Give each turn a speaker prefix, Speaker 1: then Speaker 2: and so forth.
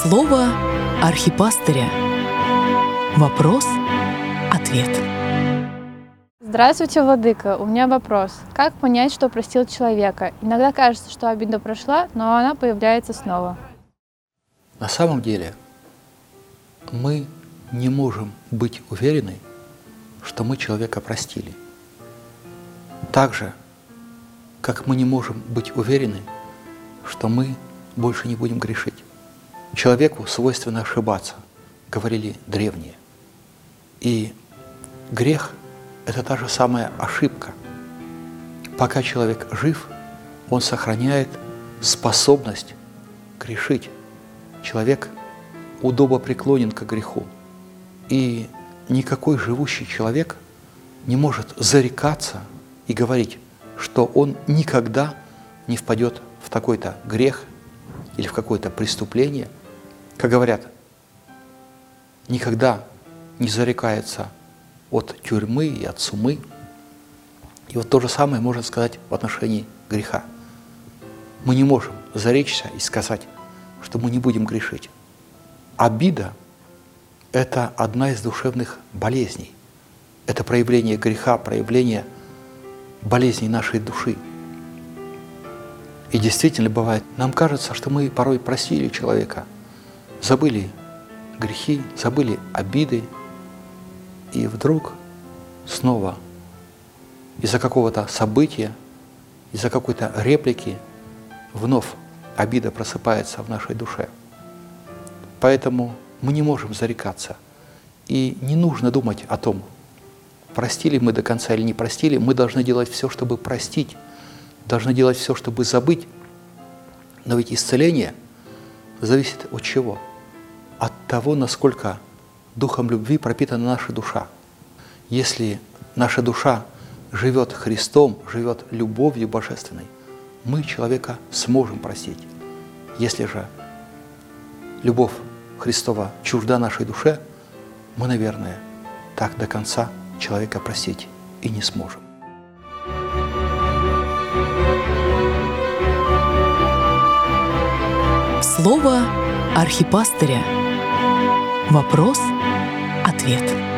Speaker 1: Слово архипастыря. Вопрос-ответ.
Speaker 2: Здравствуйте, владыка. У меня вопрос. Как понять, что простил человека? Иногда кажется, что обида прошла, но она появляется снова.
Speaker 3: На самом деле мы не можем быть уверены, что мы человека простили. Так же, как мы не можем быть уверены, что мы больше не будем грешить. Человеку свойственно ошибаться, говорили древние. И грех – это та же самая ошибка. Пока человек жив, он сохраняет способность грешить. Человек удобопреклонен к греху. И никакой живущий человек не может зарекаться и говорить, что он никогда не впадет в такой-то грех или в какое-то преступление. Как говорят, никогда не зарекается от тюрьмы и от сумы. И вот то же самое можно сказать в отношении греха. Мы не можем заречься и сказать, что мы не будем грешить. Обида – это одна из душевных болезней. Это проявление греха, проявление болезней нашей души. И действительно бывает, нам кажется, что мы порой простили человека, забыли грехи, забыли обиды, и вдруг снова из-за какого-то события, из-за какой-то реплики вновь обида просыпается в нашей душе. Поэтому мы не можем зарекаться. И не нужно думать о том, простили мы до конца или не простили. Мы должны делать все, чтобы простить, должны делать все, чтобы забыть. Но ведь исцеление зависит от чего? От того, насколько духом любви пропитана наша душа. Если наша душа живет Христом, живет любовью божественной, мы человека сможем простить. Если же любовь Христова чужда нашей душе, мы, наверное, так до конца человека простить и не сможем.
Speaker 1: Слово архипастыря. Вопрос-ответ.